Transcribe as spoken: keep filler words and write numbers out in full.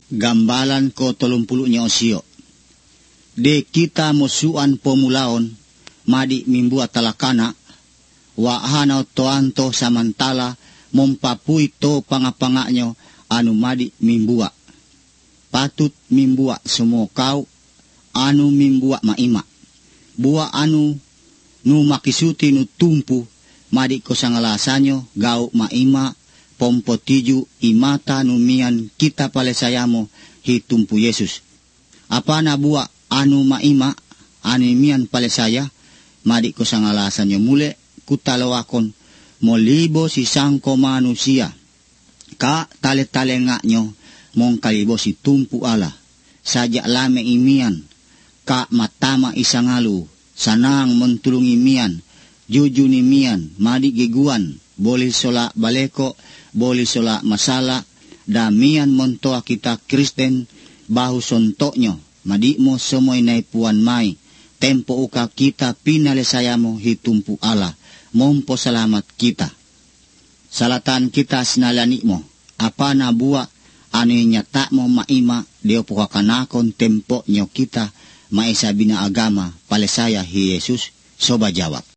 Gambalan ko tolumpulunya osio. De kita musuan pomulaon, madi mimbuat talakana, wa hanaw toanto samantala mompapui to pangapanganyo anu madi mimbua. Patut mimbua semua kau anu mimbua maima. Bua anu nu makisuti nu tumpu madi ko sangalasanyo gau maima pompo tiju imata numian kita palesayamo hitumpu Yesus. Apa na bua anu maima animian palesaya madi ko sangalasanyo mule kutalawakon molibo si sangko manusia ka tale-talenganyo mong kalibo si tumpu ala saja lame imian ka matama isangalu sanang mentulungi mian jujuni mian madi giguan boleh sola baleko boleh sola masala damian montoa kita Kristen bahu sontoknyo madi mo semoy naipuan mai tempo uka kita pinalesayamo hitumpu ala mompo salamat kita. Salatan kita sinalani mo, apa na buwa ano nyata mo maima deo pukakanakon tempo nyo kita maisa bina agama palesaya hi Yesus soba jawab.